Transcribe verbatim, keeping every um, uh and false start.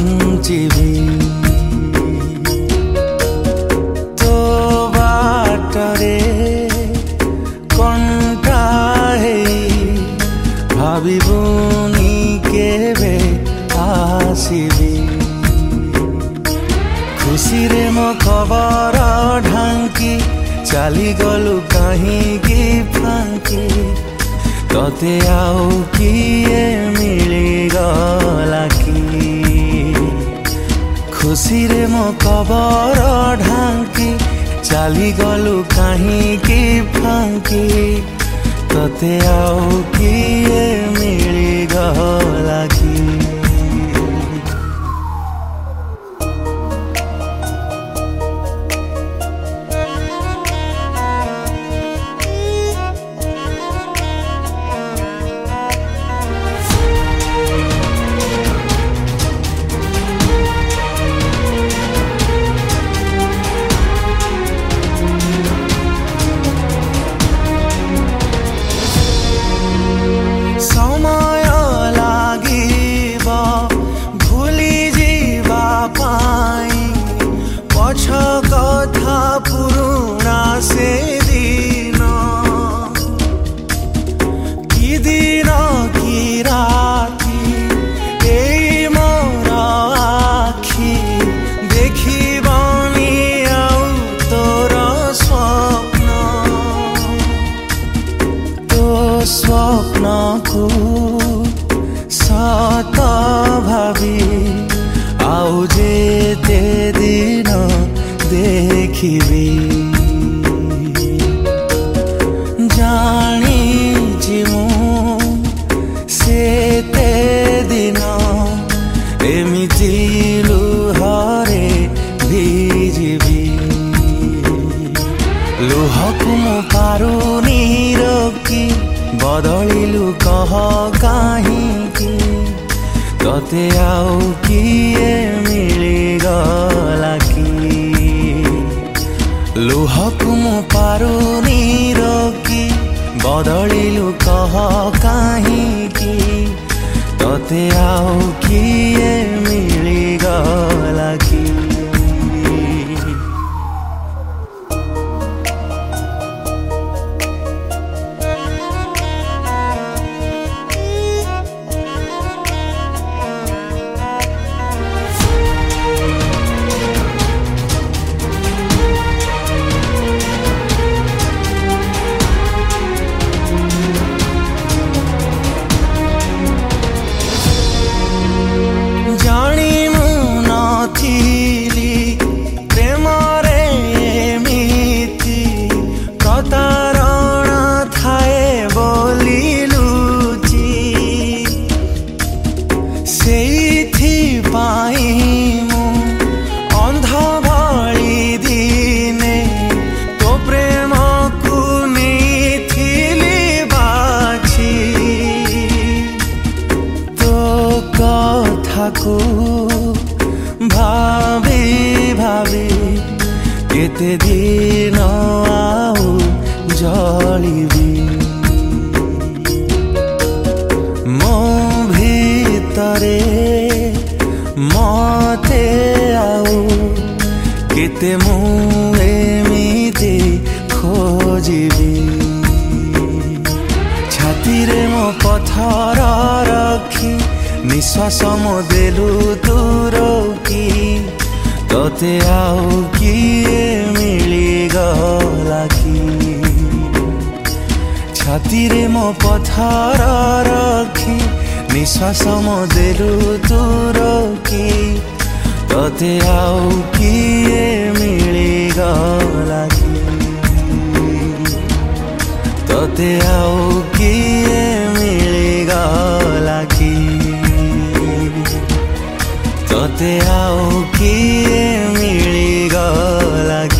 बंचिबी तो बाटरे कंटा भाविबुनी केबे आसिबी खुशी रे मो खबर ढांकी चली गलु कहीं फांकी तते आउ किए मिली गला की खुशी रे मो खबर ढांकी चली गलु कहीं फांकी तते आउ किए मिली गला की कथा पुरुना से दिन कि दिन कि राती ए मोर आखि देखिबनी आउ तोर स्वप्न तो स्वप्न को सत भावी आउ जेते दिन देखिबी जानी मु सेते दिन एमिति लुहरे भिजिबी लुहकु मु पारुनी रोकी बदलिलु कह काहींकी तते आउ किए मिली गला की लुहकु मु पारुनी रोकी बदलिलु कह काहींकी तते आउ किए मिली गला की को भावी भावी केते दिन आउ जलिबी मो भीतरे मते आउ केते मु एमिति खोजिबी छाती रे मो पथर रखी निश्वास मो देलु दूर की तते आउ किए मिली गला की छाती रे मो पथर रखी निश्वास मो देलु दूर की तते आउ किए मिली गला की तते आउ किए मिली गला की तते आउ किए मिली गला